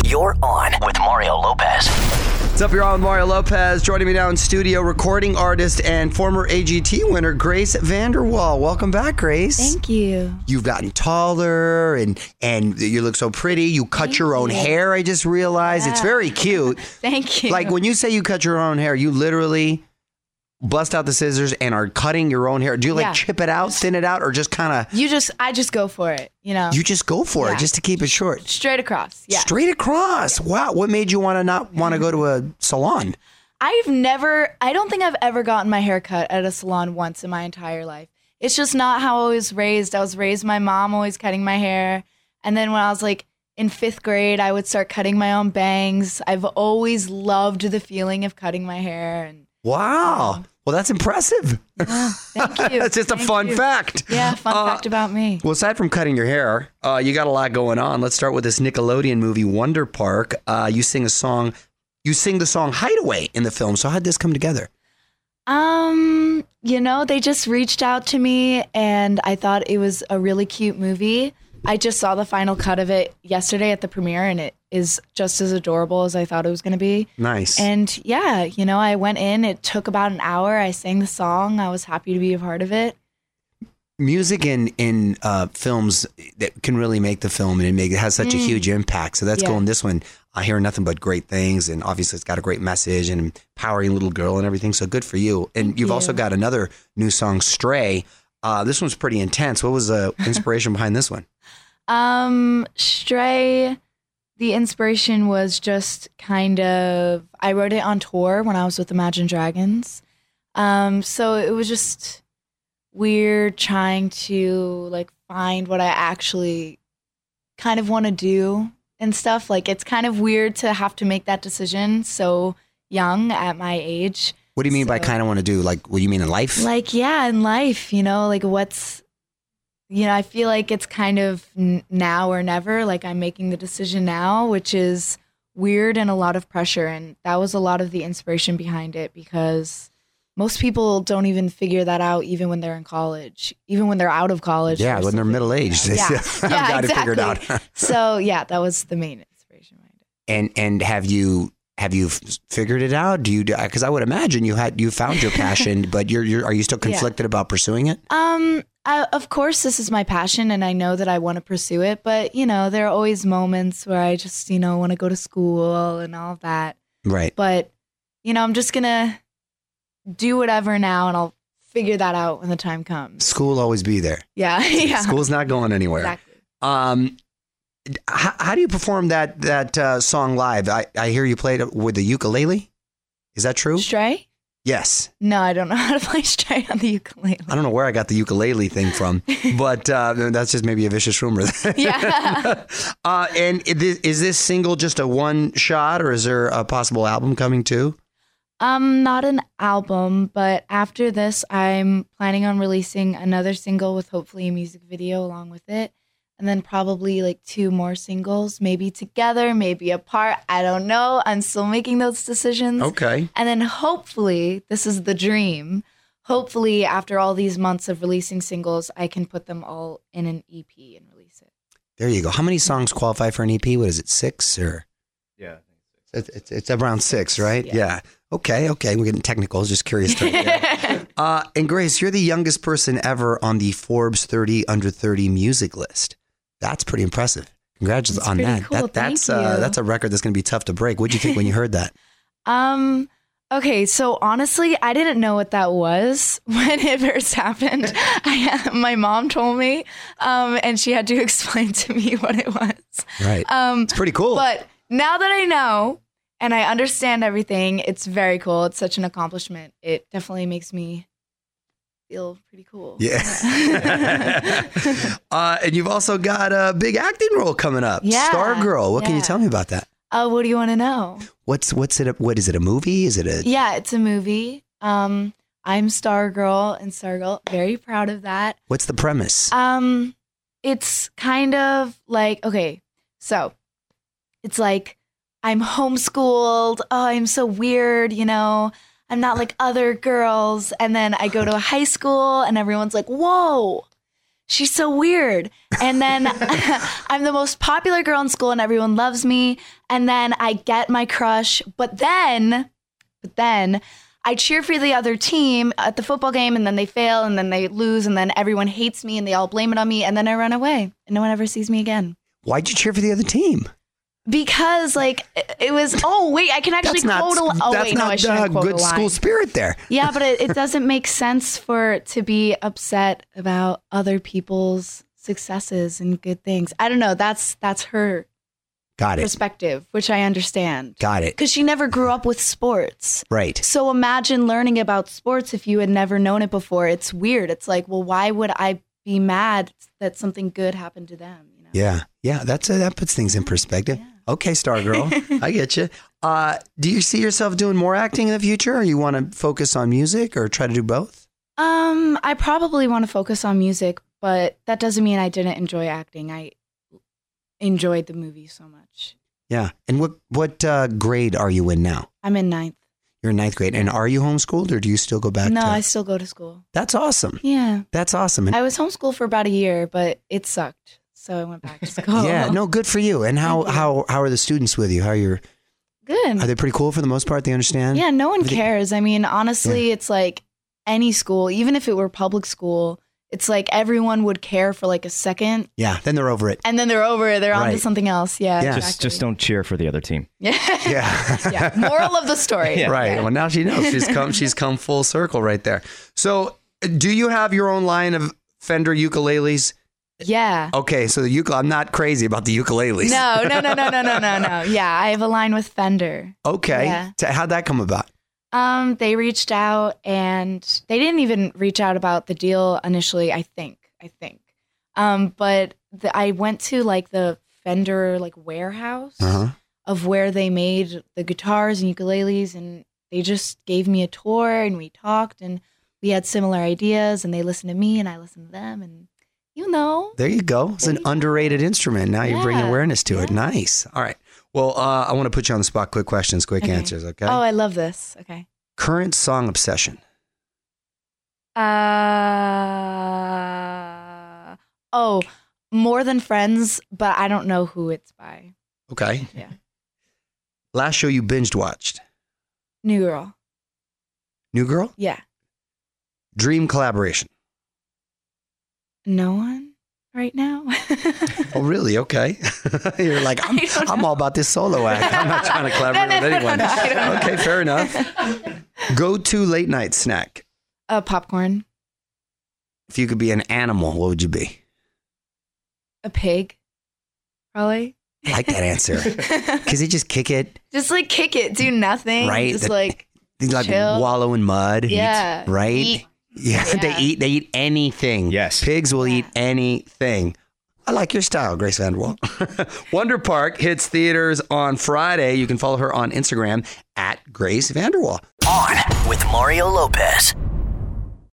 You're on with Mario Lopez. What's up, you're on with Mario Lopez. Joining me now in studio, recording artist and former AGT winner, Grace VanderWaal. Welcome back, Grace. Thank you. You've gotten taller and you look so pretty. You cut your own hair, I just realized. It's very cute. Thank you. Like when you say you cut your own hair, you literally bust out the scissors and are cutting your own hair. Do you chip it out, thin it out, or just kind of... I just go for it, you know. You just go for it just to keep it short. Straight across, yeah. Straight across. Wow. What made you not want to go to a salon? I don't think I've ever gotten my hair cut at a salon once in my entire life. It's just not how I was raised. I was raised my mom always cutting my hair. And then when I was like in 5th grade, I would start cutting my own bangs. I've always loved the feeling of cutting my hair. And wow. Well, that's impressive. Yeah, thank you. That's just a fun fact. Yeah, fun fact about me. Well, aside from cutting your hair, you got a lot going on. Let's start with this Nickelodeon movie, Wonder Park. You sing the song Hideaway in the film. So how'd this come together? They just reached out to me and I thought it was a really cute movie. I just saw the final cut of it yesterday at the premiere and it is just as adorable as I thought it was going to be. Nice. And yeah, I went in, it took about an hour. I sang the song. I was happy to be a part of it. Music in films that can really make the film and it has such a huge impact. So that's cool. And this one, I hear nothing but great things. And obviously it's got a great message and empowering little girl and everything. So good for you. And you've also got another new song, Stray. This one's pretty intense. What was the inspiration behind this one? Stray, the inspiration was just I wrote it on tour when I was with Imagine Dragons. So it was just weird trying to find what I actually kind of want to do and stuff. Like it's kind of weird to have to make that decision so young at my age. What do you mean by kind of want to do? Like, what do you mean in life? In life, what's... I feel like it's kind of now or never. Like I'm making the decision now, which is weird and a lot of pressure. And that was a lot of the inspiration behind it because most people don't even figure that out even when they're in college, even when they're out of college. Yeah, when they're middle-aged. Yeah, I've got it figured out. So yeah, that was the main inspiration behind it. And have you figured it out? Do you? Because I would imagine you found your passion, but are you still conflicted about pursuing it? Of course, this is my passion, and I know that I want to pursue it. But there are always moments where I just want to go to school and all of that. Right. But I'm just gonna do whatever now, and I'll figure that out when the time comes. School will always be there. Yeah. Yeah. School's not going anywhere. Exactly. How do you perform that song live? I hear you played it with the ukulele. Is that true? Stray? Yes. No, I don't know how to play Stray on the ukulele. I don't know where I got the ukulele thing from, but that's just maybe a vicious rumor. Yeah. And is this single just a one shot, or is there a possible album coming too? Not an album, but after this, I'm planning on releasing another single with hopefully a music video along with it. And then probably 2 more singles, maybe together, maybe apart. I don't know. I'm still making those decisions. Okay. And then hopefully, this is the dream, hopefully after all these months of releasing singles, I can put them all in an EP and release it. There you go. How many songs qualify for an EP? What is it, 6 or? Yeah. It's around 6, right? Yeah. Okay. We're getting technical. Just curious. And Grace, you're the youngest person ever on the Forbes 30 Under 30 music list. That's pretty impressive. Congratulations on that. Cool. That's a record that's going to be tough to break. What did you think when you heard that? Okay, so honestly, I didn't know what that was when it first happened. My mom told me, and she had to explain to me what it was. Right. It's pretty cool. But now that I know and I understand everything, it's very cool. It's such an accomplishment. It definitely makes me feel pretty cool. Yeah. And you've also got a big acting role coming up. Yeah. Stargirl. What can you tell me about that? What do you want to know? What's it? What is it? A movie? Is it a? Yeah, it's a movie. I'm Stargirl in Stargirl. Very proud of that. What's the premise? It's kind of like, okay, so it's like I'm homeschooled. Oh, I'm so weird, I'm not like other girls. And then I go to a high school and everyone's like, whoa, she's so weird. And then I'm the most popular girl in school and everyone loves me. And then I get my crush. But then I cheer for the other team at the football game and then they fail and then they lose and then everyone hates me and they all blame it on me. And then I run away and no one ever sees me again. Why'd you cheer for the other team? Because like it was, I can actually quote a line. Oh wait, no, I shouldn't quote a line. Good school spirit there. Yeah, but it doesn't make sense to be upset about other people's successes and good things. I don't know. That's her perspective, which I understand. Got it. Because she never grew up with sports. Right. So imagine learning about sports if you had never known it before. It's weird. It's like, well, why would I be mad that something good happened to them? You know? Yeah. That puts things in perspective. Yeah. Okay, Star Girl, I get you. Do you see yourself doing more acting in the future, or you want to focus on music, or try to do both? I probably want to focus on music, but that doesn't mean I didn't enjoy acting. I enjoyed the movie so much. Yeah. And what grade are you in now? I'm in 9th. You're in 9th grade. And are you homeschooled, or do you still go back? No, I still go to school. That's awesome. Yeah. That's awesome. I was homeschooled for about a year, but it sucked. So I went back to school. Yeah, no, good for you. And how are the students with you? Good. Are they pretty cool for the most part? They understand? Yeah, no one cares. I mean, honestly, It's like any school, even if it were public school, it's like everyone would care for like a second. Yeah, then they're over it. And then they're over it. They're on to something else. Yeah. Exactly. Just don't cheer for the other team. Yeah. Moral of the story. Yeah. Right. Yeah. Well, now she knows. She's come full circle right there. So, do you have your own line of Fender ukuleles? Yeah. Okay, so I'm not crazy about the ukuleles. No. Yeah, I have a line with Fender. Okay. Yeah. How'd that come about? They reached out and they didn't even reach out about the deal initially, I think. But I went to like the Fender like warehouse of where they made the guitars and ukuleles, and they just gave me a tour and we talked and we had similar ideas and they listened to me and I listened to them and there you go. It's an underrated instrument. Now you're bringing awareness to it. Nice. All right. Well, I want to put you on the spot. Quick questions, quick answers. Okay. Oh, I love this. Okay. Current song obsession. More Than Friends, but I don't know who it's by. Okay. Yeah. Last show you binged watched. New Girl. New Girl? Yeah. Dream collaboration. No one right now. Oh, really? Okay. You're like, I'm all about this solo act. I'm not trying to collaborate with anyone. Okay, fair enough. Go-to late night snack. Popcorn. If you could be an animal, what would you be? A pig, probably. I like that answer. Because they just kick it. Just like kick it, do nothing. Right. Just they chill. wallow in mud. Yeah. Right. Eat. Yeah, they eat anything. Yes. Pigs will eat anything. I like your style, Grace VanderWaal. Wonder Park hits theaters on Friday. You can follow her on Instagram at Grace VanderWaal. On with Mario Lopez.